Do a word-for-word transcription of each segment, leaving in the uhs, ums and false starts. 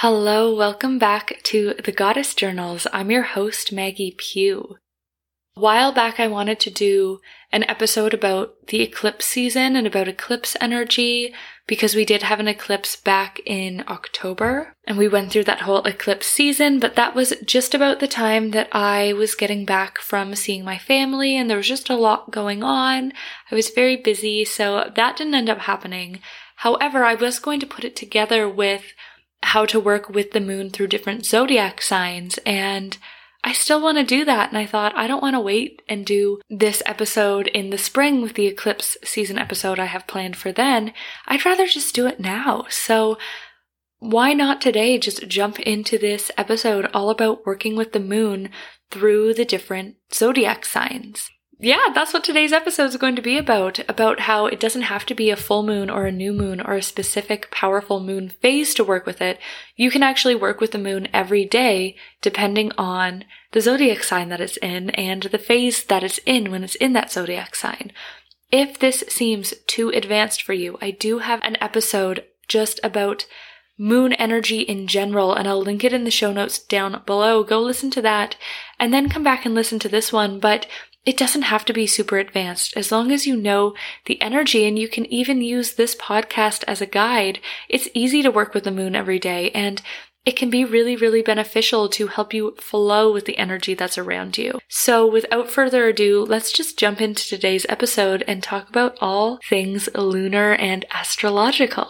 Hello, welcome back to the Goddess Journals. I'm your host, Maggie Pugh. A while back, I wanted to do an episode about the eclipse season and about eclipse energy because we did have an eclipse back in October and we went through that whole eclipse season, but that was just about the time that I was getting back from seeing my family and there was just a lot going on. I was very busy, so that didn't end up happening. However, I was going to put it together with how to work with the moon through different zodiac signs, and I still want to do that, and I thought I don't want to wait and do this episode in the spring with the eclipse season episode I have planned for then. I'd rather just do it now. So why not today just jump into this episode all about working with the moon through the different zodiac signs? Yeah, that's what today's episode is going to be about, about how it doesn't have to be a full moon or a new moon or a specific powerful moon phase to work with it. You can actually work with the moon every day depending on the zodiac sign that it's in and the phase that it's in when it's in that zodiac sign. If this seems too advanced for you, I do have an episode just about moon energy in general, and I'll link it in the show notes down below. Go listen to that and then come back and listen to this one, but it doesn't have to be super advanced. As long as you know the energy and you can even use this podcast as a guide, it's easy to work with the moon every day and it can be really, really beneficial to help you flow with the energy that's around you. So without further ado, let's just jump into today's episode and talk about all things lunar and astrological.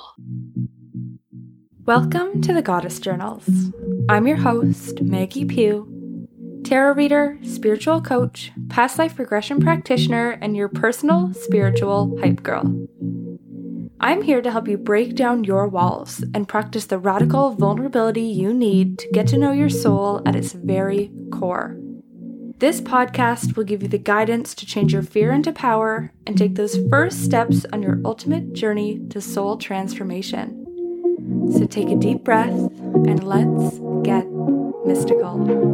Welcome to the Goddess Journals. I'm your host, Maggie Pugh, tarot reader, spiritual coach, past life regression practitioner, and your personal spiritual hype girl. I'm here to help you break down your walls and practice the radical vulnerability you need to get to know your soul at its very core. This podcast will give you the guidance to change your fear into power and take those first steps on your ultimate journey to soul transformation. So take a deep breath and let's get mystical.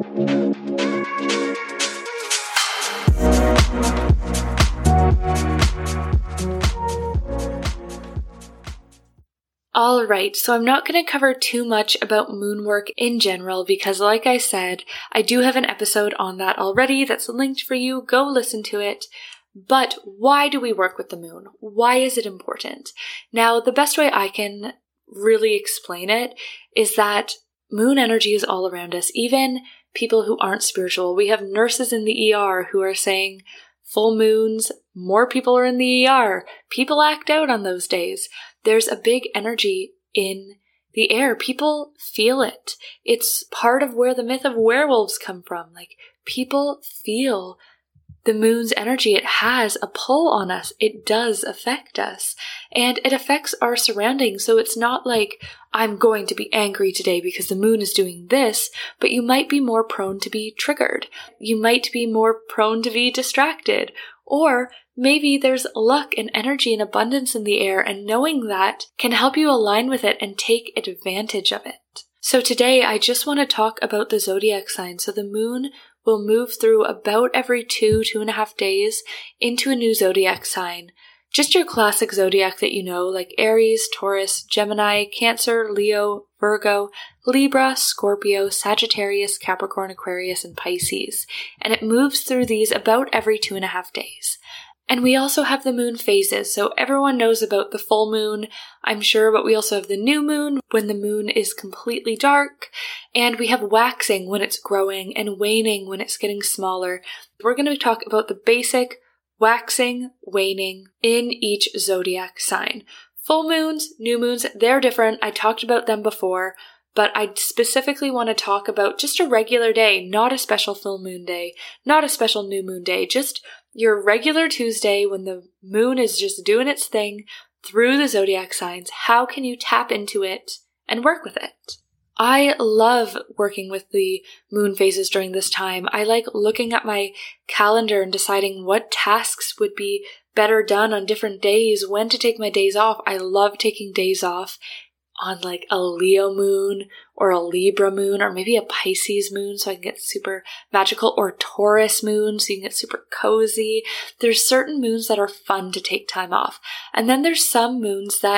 Alright, so I'm not going to cover too much about moon work in general because like I said, I do have an episode on that already that's linked for you. Go listen to it. But why do we work with the moon? Why is it important? Now, the best way I can really explain it is that moon energy is all around us. Even people who aren't spiritual. We have nurses in the E R who are saying full moons, more people are in the E R. People act out on those days. There's a big energy in the air. People feel it. It's part of where the myth of werewolves come from. Like, people feel the moon's energy. It has a pull on us. It does affect us. And it affects our surroundings. So it's not like, I'm going to be angry today because the moon is doing this, but you might be more prone to be triggered. You might be more prone to be distracted. Or maybe there's luck and energy and abundance in the air, and knowing that can help you align with it and take advantage of it. So today I just want to talk about the zodiac sign. So the moon will move through about every two, two and a half days into a new zodiac sign. Just your classic zodiac that you know, like Aries, Taurus, Gemini, Cancer, Leo, Virgo, Libra, Scorpio, Sagittarius, Capricorn, Aquarius, and Pisces. And it moves through these about every two and a half days. And we also have the moon phases, so everyone knows about the full moon, I'm sure, but we also have the new moon when the moon is completely dark, and we have waxing when it's growing and waning when it's getting smaller. We're going to talk about the basic waxing, waning in each zodiac sign. Full moons, new moons, they're different. I talked about them before, but I specifically want to talk about just a regular day, not a special full moon day, not a special new moon day, just your regular Tuesday when the moon is just doing its thing through the zodiac signs. How can you tap into it and work with it? I love working with the moon phases during this time. I like looking at my calendar and deciding what tasks would be better done on different days, when to take my days off. I love taking days off on like a Leo moon or a Libra moon or maybe a Pisces moon so I can get super magical, or Taurus moon so you can get super cozy. There's certain moons that are fun to take time off. And then there's some moons that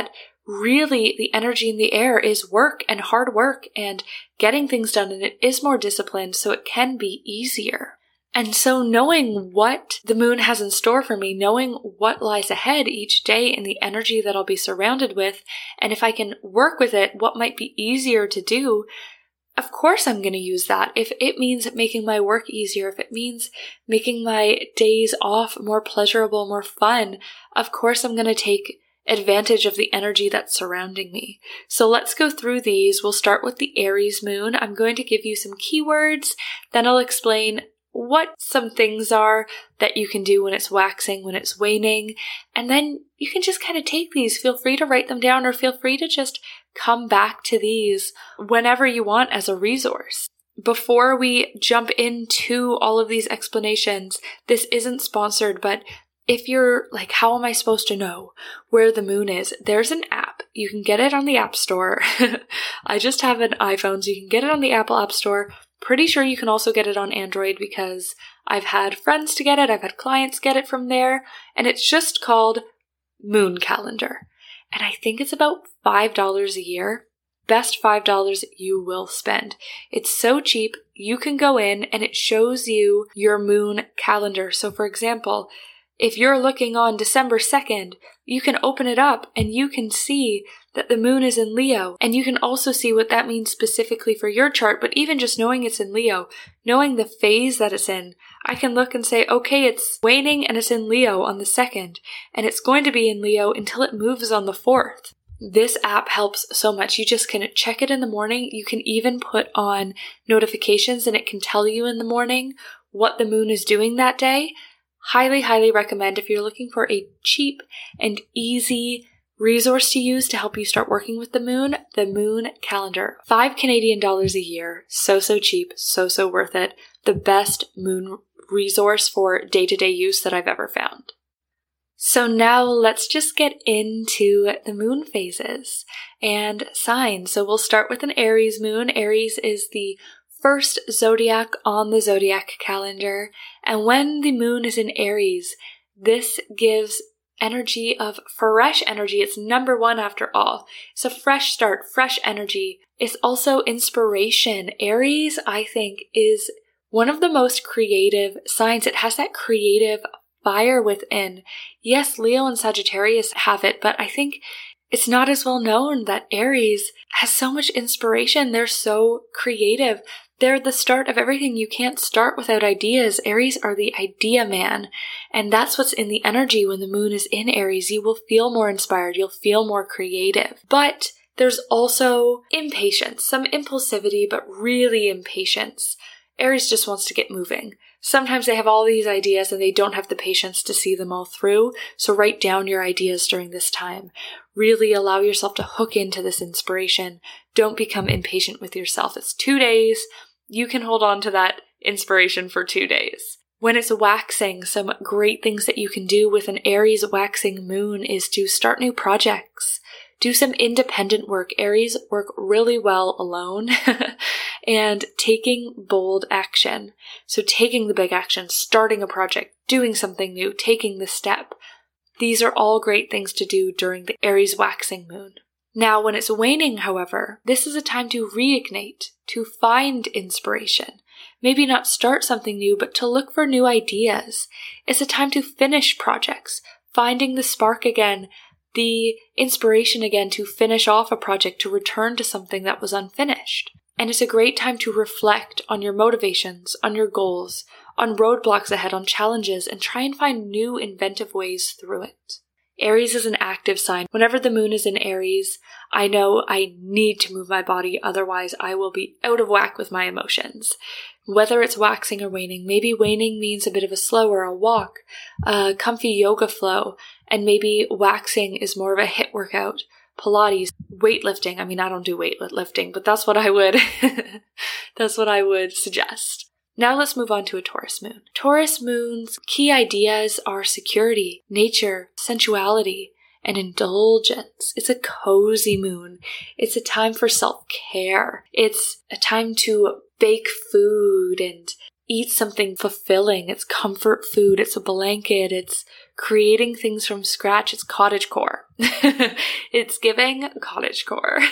really the energy in the air is work and hard work and getting things done, and it is more disciplined, so it can be easier. And so knowing what the moon has in store for me, knowing what lies ahead each day and the energy that I'll be surrounded with, and if I can work with it, what might be easier to do, of course I'm going to use that. If it means making my work easier, if it means making my days off more pleasurable, more fun, of course I'm going to take advantage of the energy that's surrounding me. So let's go through these. We'll start with the Aries moon. I'm going to give you some keywords, then I'll explain what some things are that you can do when it's waxing, when it's waning, and then you can just kind of take these. Feel free to write them down, or feel free to just come back to these whenever you want as a resource. Before we jump into all of these explanations, this isn't sponsored, but if you're like, how am I supposed to know where the moon is? There's an app. You can get it on the App Store. I just have an iPhone, so you can get it on the Apple App Store. Pretty sure you can also get it on Android because I've had friends to get it, I've had clients get it from there, and it's just called Moon Calendar. And I think it's about five dollars a year. Best five dollars you will spend. It's so cheap, you can go in and it shows you your moon calendar. So for example, if you're looking on December second, you can open it up and you can see that the moon is in Leo. And you can also see what that means specifically for your chart. But even just knowing it's in Leo, knowing the phase that it's in, I can look and say, okay, it's waning and it's in Leo on the second. And it's going to be in Leo until it moves on the fourth. This app helps so much. You just can check it in the morning. You can even put on notifications and it can tell you in the morning what the moon is doing that day. Highly, highly recommend if you're looking for a cheap and easy resource to use to help you start working with the moon, the Moon Calendar. Five Canadian dollars a year. So, so cheap. So, so worth it. The best moon resource for day-to-day use that I've ever found. So now let's just get into the moon phases and signs. So we'll start with an Aries moon. Aries is the first zodiac on the zodiac calendar. And when the moon is in Aries, this gives energy of fresh energy. It's number one after all. It's a fresh start, fresh energy. It's also inspiration. Aries, I think, is one of the most creative signs. It has that creative fire within. Yes, Leo and Sagittarius have it, but I think it's not as well known that Aries has so much inspiration. They're so creative. They're the start of everything. You can't start without ideas. Aries are the idea man. And that's what's in the energy when the moon is in Aries. You will feel more inspired. You'll feel more creative. But there's also impatience, some impulsivity, but really impatience. Aries just wants to get moving. Sometimes they have all these ideas and they don't have the patience to see them all through. So write down your ideas during this time. Really allow yourself to hook into this inspiration. Don't become impatient with yourself. It's two days. You can hold on to that inspiration for two days. When it's waxing, some great things that you can do with an Aries waxing moon is to start new projects. Do some independent work. Aries work really well alone. And taking bold action. So taking the big action, starting a project, doing something new, taking the step. These are all great things to do during the Aries waxing moon. Now, when it's waning, however, this is a time to reignite, to find inspiration. Maybe not start something new, but to look for new ideas. It's a time to finish projects, finding the spark again, the inspiration again to finish off a project, to return to something that was unfinished. And it's a great time to reflect on your motivations, on your goals, on roadblocks ahead, on challenges, and try and find new inventive ways through it. Aries is an active sign. Whenever the moon is in Aries, I know I need to move my body, otherwise I will be out of whack with my emotions. Whether it's waxing or waning, maybe waning means a bit of a slower, a walk, a comfy yoga flow, and maybe waxing is more of a HIIT workout, Pilates, weightlifting. I mean, I don't do weightlifting, but that's what I would, that's what I would suggest. Now let's move on to a Taurus moon. Taurus moon's key ideas are security, nature, sensuality, and indulgence. It's a cozy moon. It's a time for self-care. It's a time to bake food and eat something fulfilling. It's comfort food. It's a blanket. It's creating things from scratch. It's cottagecore. It's giving cottagecore.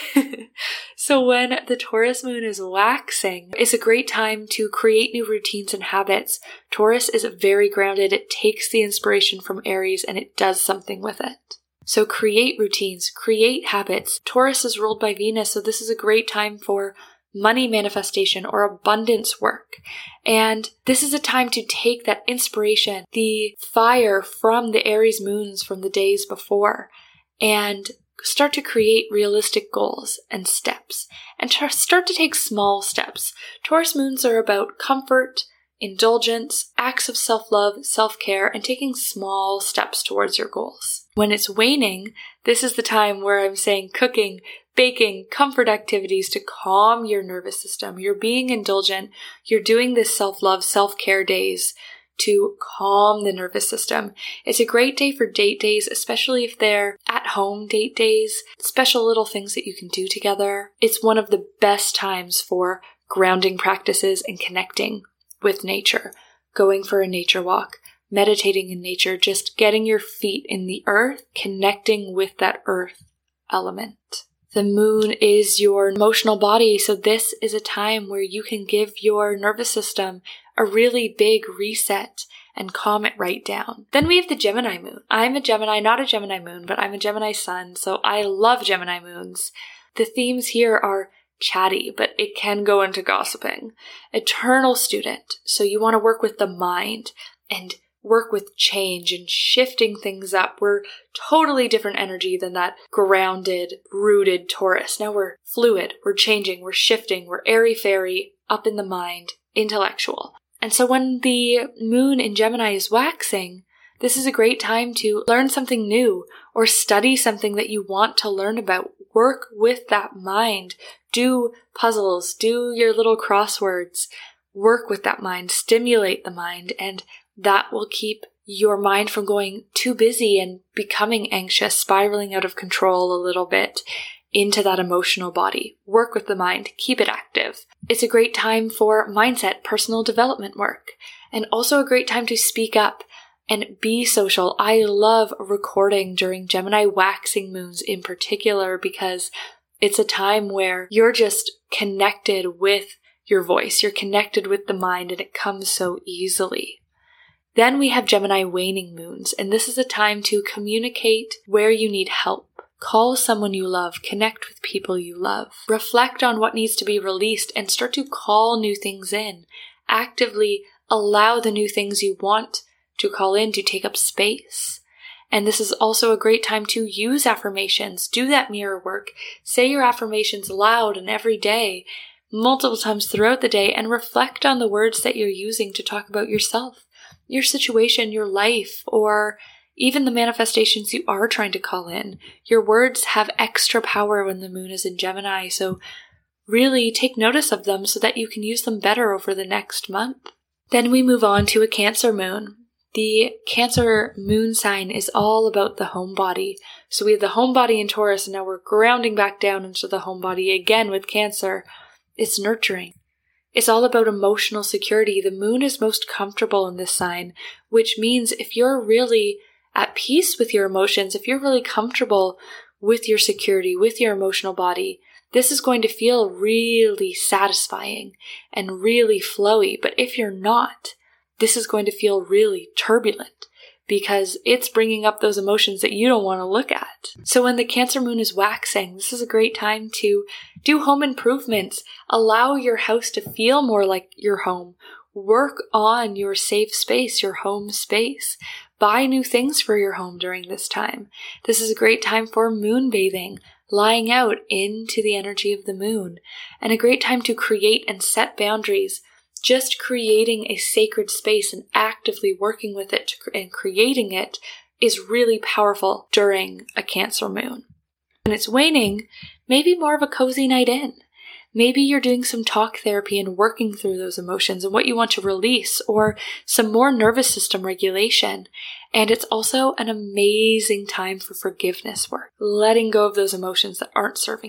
So when the Taurus moon is waxing, it's a great time to create new routines and habits. Taurus is very grounded. It takes the inspiration from Aries and it does something with it. So create routines, create habits. Taurus is ruled by Venus, so this is a great time for money manifestation or abundance work. And this is a time to take that inspiration, the fire from the Aries moons from the days before, and start to create realistic goals and steps, and start to take small steps. Taurus moons are about comfort, indulgence, acts of self-love, self-care, and taking small steps towards your goals. When it's waning, this is the time where I'm saying cooking, baking, comfort activities to calm your nervous system. You're being indulgent. You're doing this self-love, self-care days to calm the nervous system. It's a great day for date days, especially if they're at-home date days, special little things that you can do together. It's one of the best times for grounding practices and connecting with nature, going for a nature walk, meditating in nature, just getting your feet in the earth, connecting with that earth element. The moon is your emotional body, so this is a time where you can give your nervous system a really big reset and calm it right down. Then we have the Gemini moon. I'm a Gemini, not a Gemini moon, but I'm a Gemini sun, so I love Gemini moons. The themes here are chatty, but it can go into gossiping. Eternal student, so you want to work with the mind and work with change and shifting things up. We're totally different energy than that grounded, rooted Taurus. Now we're fluid, we're changing, we're shifting, we're airy-fairy, up in the mind, intellectual. And so when the moon in Gemini is waxing, this is a great time to learn something new or study something that you want to learn about. Work with that mind. Do puzzles, do your little crosswords, work with that mind, stimulate the mind, and that will keep your mind from going too busy and becoming anxious, spiraling out of control a little bit into that emotional body. Work with the mind, keep it active. It's a great time for mindset, personal development work, and also a great time to speak up and be social. I love recording during Gemini waxing moons in particular because it's a time where you're just connected with your voice. You're connected with the mind and it comes so easily. Then we have Gemini waning moons, and this is a time to communicate where you need help. Call someone you love, connect with people you love, reflect on what needs to be released, and start to call new things in. Actively allow the new things you want to call in to take up space. And this is also a great time to use affirmations. Do that mirror work. Say your affirmations loud and every day, multiple times throughout the day, and reflect on the words that you're using to talk about yourself, your situation, your life, or even the manifestations you are trying to call in. Your words have extra power when the moon is in Gemini, so really take notice of them so that you can use them better over the next month. Then we move on to a Cancer moon. The Cancer moon sign is all about the home body. So we have the home body in Taurus, and now we're grounding back down into the home body again with Cancer. It's nurturing. It's all about emotional security. The moon is most comfortable in this sign, which means if you're really at peace with your emotions, if you're really comfortable with your security, with your emotional body, this is going to feel really satisfying and really flowy. But if you're not, this is going to feel really turbulent because it's bringing up those emotions that you don't want to look at. So when the Cancer moon is waxing, this is a great time to do home improvements. Allow your house to feel more like your home. Work on your safe space, your home space. Buy new things for your home during this time. This is a great time for moon bathing, lying out into the energy of the moon, and a great time to create and set boundaries. Just creating a sacred space and actively working with it and creating it is really powerful during a Cancer moon. When it's waning, maybe more of a cozy night in. Maybe you're doing some talk therapy and working through those emotions and what you want to release, or some more nervous system regulation. And it's also an amazing time for forgiveness work, letting go of those emotions that aren't serving you.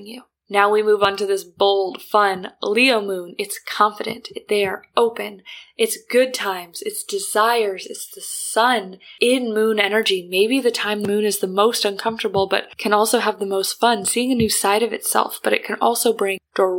Now we move on to this bold, fun Leo moon. It's confident. They are open. It's good times. It's desires. It's the sun in moon energy. Maybe the time the moon is the most uncomfortable, but can also have the most fun, seeing a new side of itself. But it can also bring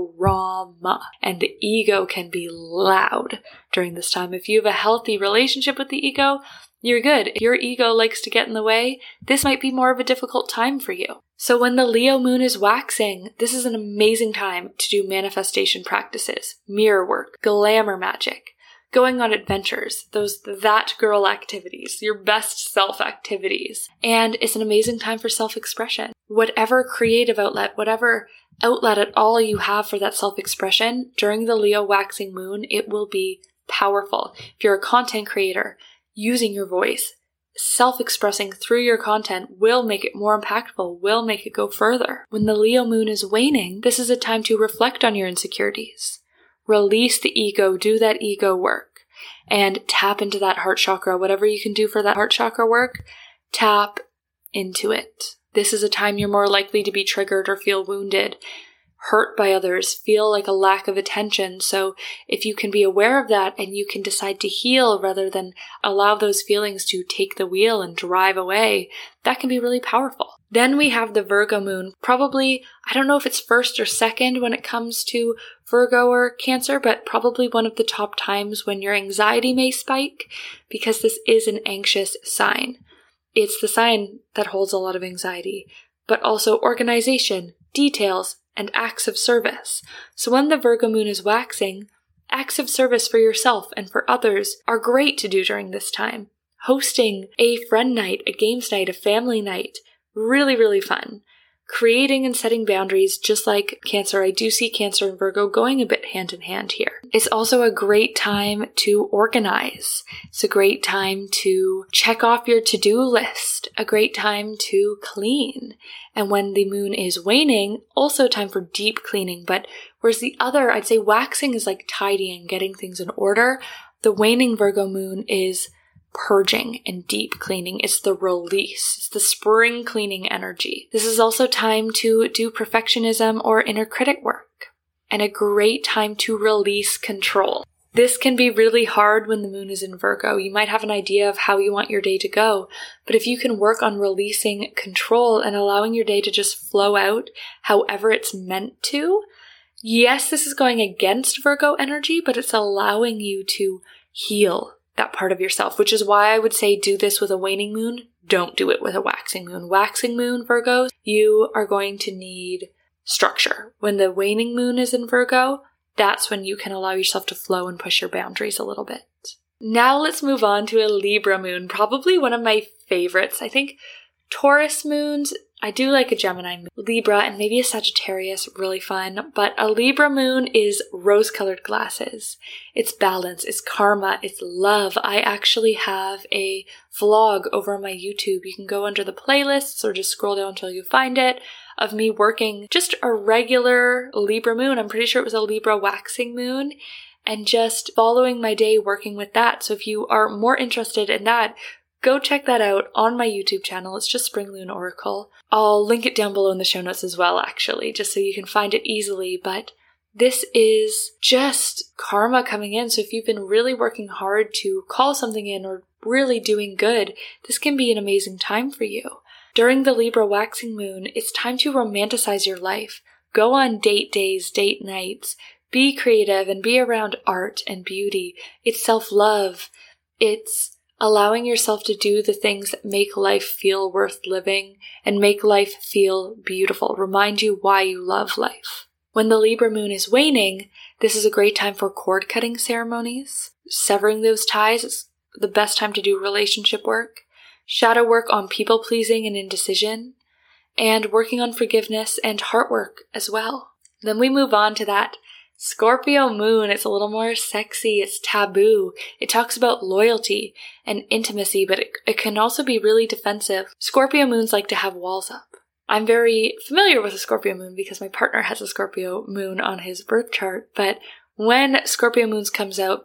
drama, and the ego can be loud during this time. If you have a healthy relationship with the ego, you're good. If your ego likes to get in the way, this might be more of a difficult time for you. So when the Leo moon is waxing, this is an amazing time to do manifestation practices, mirror work, glamour magic, going on adventures, those that girl activities, your best self activities. And it's an amazing time for self-expression. Whatever creative outlet, whatever outlet at all you have for that self-expression, during the Leo waxing moon, it will be powerful. If you're a content creator, using your voice, self-expressing through your content will make it more impactful, will make it go further. When the Leo moon is waning, this is a time to reflect on your insecurities. Release the ego, do that ego work, and tap into that heart chakra. Whatever you can do for that heart chakra work, tap into it. This is a time you're more likely to be triggered or feel wounded, hurt by others, feel like a lack of attention. So if you can be aware of that and you can decide to heal rather than allow those feelings to take the wheel and drive away, that can be really powerful. Then we have the Virgo moon. Probably, I don't know if it's first or second when it comes to Virgo or Cancer, but probably one of the top times when your anxiety may spike, because this is an anxious sign. It's the sign that holds a lot of anxiety, but also organization, details, and acts of service. So when the Virgo moon is waxing, acts of service for yourself and for others are great to do during this time. Hosting a friend night, a games night, a family night, really, really fun. Creating and setting boundaries, just like Cancer. I do see Cancer and Virgo going a bit hand in hand here. It's also a great time to organize. It's a great time to check off your to-do list. A great time to clean. And when the moon is waning, also time for deep cleaning. But whereas the other, I'd say waxing is like tidying, getting things in order. The waning Virgo moon is purging and deep cleaning. It's the release. It's the spring cleaning energy. This is also time to do perfectionism or inner critic work, and a great time to release control. This can be really hard when the moon is in Virgo. You might have an idea of how you want your day to go, but if you can work on releasing control and allowing your day to just flow out however it's meant to, yes, this is going against Virgo energy, but it's allowing you to heal that part of yourself, which is why I would say do this with a waning moon. Don't do it with a waxing moon. Waxing moon, Virgos, you are going to need structure. When the waning moon is in Virgo, that's when you can allow yourself to flow and push your boundaries a little bit. Now let's move on to a Libra moon, probably one of my favorites. I think Taurus moons, I do like a Gemini moon. Libra and maybe a Sagittarius, really fun. But a Libra moon is rose-colored glasses. It's balance, it's karma, it's love. I actually have a vlog over on my YouTube. You can go under the playlists or just scroll down until you find it, of me working just a regular Libra moon. I'm pretty sure it was a Libra waxing moon. And just following my day working with that. So if you are more interested in that, go check that out on my YouTube channel. It's just Spring Moon Oracle. I'll link it down below in the show notes as well, actually, just so you can find it easily. But this is just karma coming in. So if you've been really working hard to call something in or really doing good, this can be an amazing time for you. During the Libra waxing moon, it's time to romanticize your life. Go on date days, date nights. Be creative and be around art and beauty. It's self-love. It's allowing yourself to do the things that make life feel worth living and make life feel beautiful. Remind you why you love life. When the Libra moon is waning, this is a great time for cord cutting ceremonies. Severing those ties is the best time to do relationship work. Shadow work on people pleasing and indecision. And working on forgiveness and heart work as well. Then we move on to that Scorpio moon. It's a little more sexy. It's taboo. It talks about loyalty and intimacy, but it, it can also be really defensive. Scorpio moons like to have walls up. I'm very familiar with a Scorpio moon because my partner has a Scorpio moon on his birth chart, but when Scorpio moons comes out,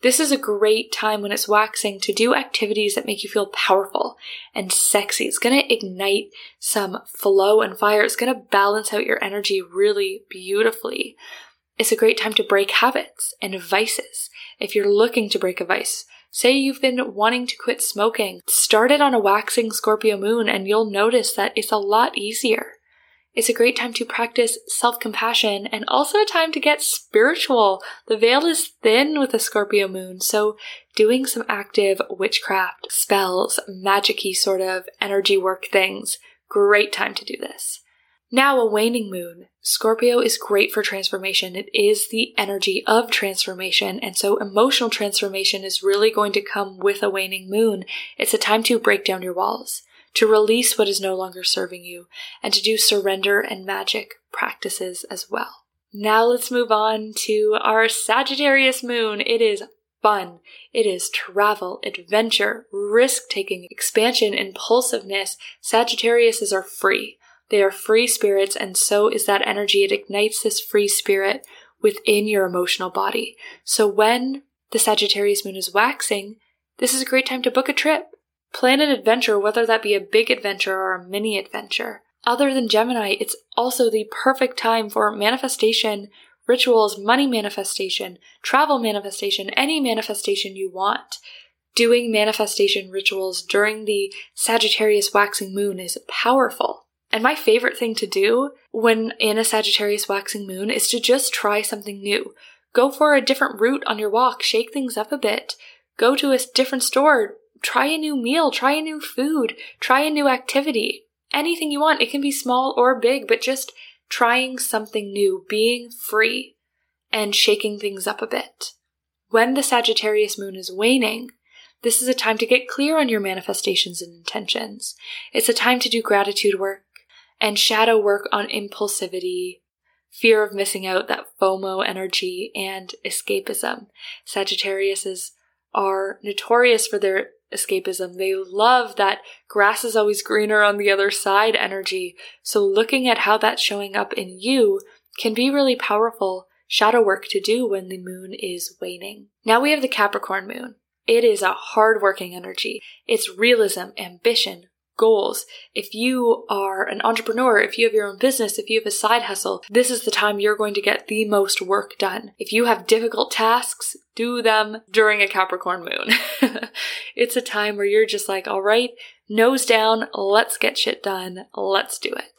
This is a great time when it's waxing to do activities that make you feel powerful and sexy. It's going to ignite some flow and fire. It's going to balance out your energy really beautifully. It's a great time to break habits and vices. If you're looking to break a vice, say you've been wanting to quit smoking, start it on a waxing Scorpio moon and you'll notice that it's a lot easier. It's a great time to practice self-compassion and also a time to get spiritual. The veil is thin with a Scorpio moon, so doing some active witchcraft, spells, magic-y sort of energy work things, great time to do this. Now, a waning moon. Scorpio is great for transformation. It is the energy of transformation, and so emotional transformation is really going to come with a waning moon. It's a time to break down your walls, to release what is no longer serving you, and to do surrender and magic practices as well. Now let's move on to our Sagittarius moon. It is fun. It is travel, adventure, risk-taking, expansion, impulsiveness. Sagittariuses are free. They are free spirits, and so is that energy. It ignites this free spirit within your emotional body. So when the Sagittarius moon is waxing, this is a great time to book a trip. Plan an adventure, whether that be a big adventure or a mini adventure. Other than Gemini, it's also the perfect time for manifestation, rituals, money manifestation, travel manifestation, any manifestation you want. Doing manifestation rituals during the Sagittarius waxing moon is powerful. And my favorite thing to do when in a Sagittarius waxing moon is to just try something new. Go for a different route on your walk, shake things up a bit. Go to a different store, try a new meal, try a new food, try a new activity. Anything you want. It can be small or big, but just trying something new, being free, and shaking things up a bit. When the Sagittarius moon is waning, this is a time to get clear on your manifestations and intentions. It's a time to do gratitude work and shadow work on impulsivity, fear of missing out, that FOMO energy, and escapism. Sagittariuses are notorious for their escapism. They love that grass is always greener on the other side energy. So looking at how that's showing up in you can be really powerful shadow work to do when the moon is waning. Now we have the Capricorn moon. It is a hard-working energy. It's realism, ambition, goals. If you are an entrepreneur, if you have your own business, if you have a side hustle, this is the time you're going to get the most work done. If you have difficult tasks, do them during a Capricorn moon. It's a time where you're just like, all right, nose down, let's get shit done, let's do it.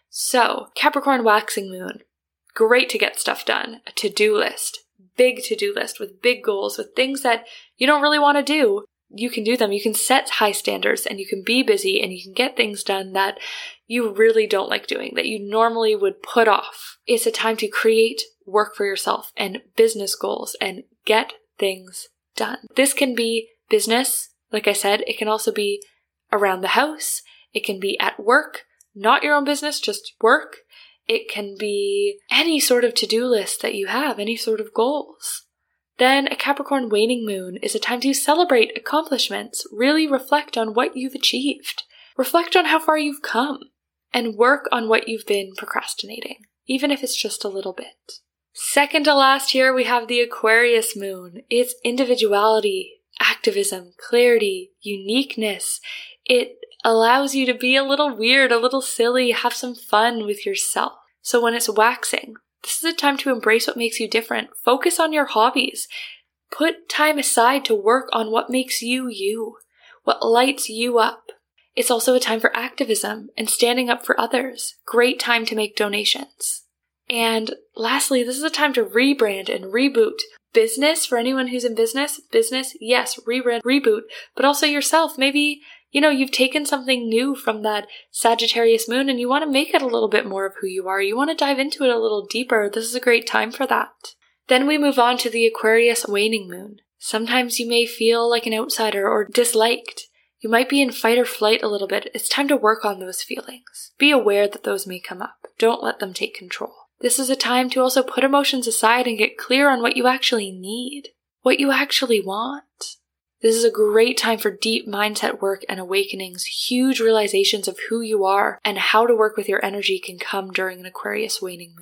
So, Capricorn waxing moon, great to get stuff done. A to-do list, big to-do list with big goals, with things that you don't really want to do. You can do them. You can set high standards and you can be busy and you can get things done that you really don't like doing, that you normally would put off. It's a time to create work for yourself and business goals and get things done. This can be business, like I said. It can also be around the house. It can be at work, not your own business, just work. It can be any sort of to-do list that you have, any sort of goals. Then a Capricorn waning moon is a time to celebrate accomplishments, really reflect on what you've achieved, reflect on how far you've come, and work on what you've been procrastinating, even if it's just a little bit. Second to last here, we have the Aquarius moon. It's individuality, activism, clarity, uniqueness. It allows you to be a little weird, a little silly, have some fun with yourself. So when it's waxing, this is a time to embrace what makes you different. Focus on your hobbies. Put time aside to work on what makes you you, what lights you up. It's also a time for activism and standing up for others. Great time to make donations. And lastly, this is a time to rebrand and reboot. Business, for anyone who's in business, business, yes, rebrand, reboot, but also yourself. Maybe, you know, you've taken something new from that Sagittarius moon and you want to make it a little bit more of who you are. You want to dive into it a little deeper. This is a great time for that. Then we move on to the Aquarius waning moon. Sometimes you may feel like an outsider or disliked. You might be in fight or flight a little bit. It's time to work on those feelings. Be aware that those may come up. Don't let them take control. This is a time to also put emotions aside and get clear on what you actually need, what you actually want. This is a great time for deep mindset work and awakenings. Huge realizations of who you are and how to work with your energy can come during an Aquarius waning moon.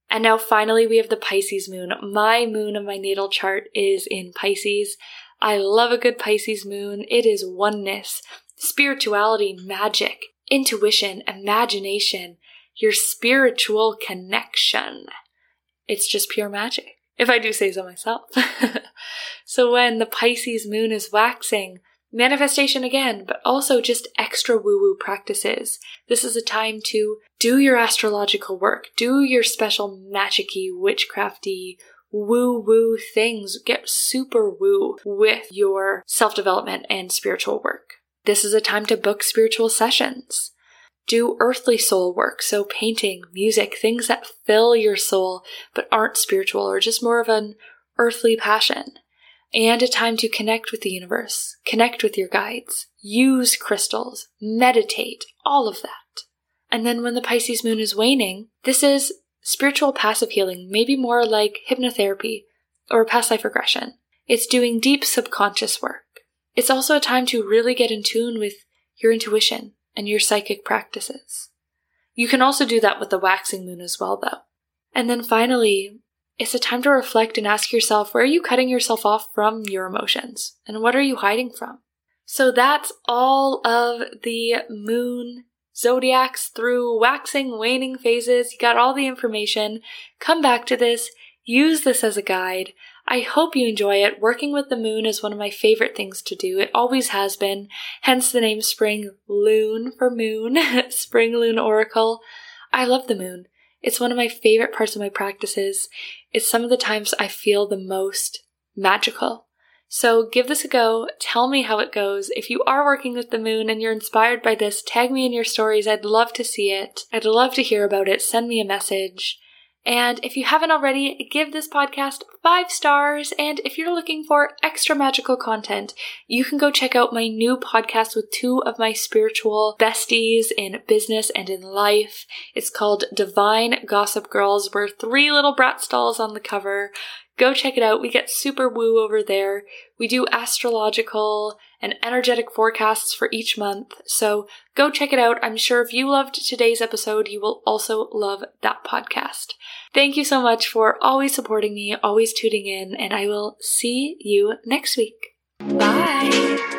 And now finally we have the Pisces moon. My moon of my natal chart is in Pisces. I love a good Pisces moon. It is oneness, spirituality, magic, intuition, imagination, your spiritual connection. It's just pure magic, if I do say so myself. So when the Pisces moon is waxing, manifestation again, but also just extra woo-woo practices. This is a time to do your astrological work, do your special magic-y, witchcrafty, woo-woo things. Get super woo with your self-development and spiritual work. This is a time to book spiritual sessions. Do earthly soul work, so painting, music, things that fill your soul but aren't spiritual or just more of an earthly passion. And a time to connect with the universe, connect with your guides, use crystals, meditate, all of that. And then when the Pisces moon is waning, this is spiritual passive healing, maybe more like hypnotherapy or past life regression. It's doing deep subconscious work. It's also a time to really get in tune with your intuition and your psychic practices. You can also do that with the waxing moon as well, though. And then finally, it's a time to reflect and ask yourself, where are you cutting yourself off from your emotions? And what are you hiding from? So that's all of the moon zodiacs through waxing, waning phases. You got all the information. Come back to this. Use this as a guide. I hope you enjoy it. Working with the moon is one of my favorite things to do. It always has been, hence the name Spring Loon for moon, Spring Loon Oracle. I love the moon. It's one of my favorite parts of my practices. It's some of the times I feel the most magical. So give this a go. Tell me how it goes. If you are working with the moon and you're inspired by this, tag me in your stories. I'd love to see it. I'd love to hear about it. Send me a message. And if you haven't already, give this podcast five stars. And if you're looking for extra magical content, you can go check out my new podcast with two of my spiritual besties in business and in life. It's called Divine Gossip Girls. We're three little brat dolls on the cover. Go check it out. We get super woo over there. We do astrological and energetic forecasts for each month. So go check it out. I'm sure if you loved today's episode, you will also love that podcast. Thank you so much for always supporting me, always tuning in, and I will see you next week. Bye.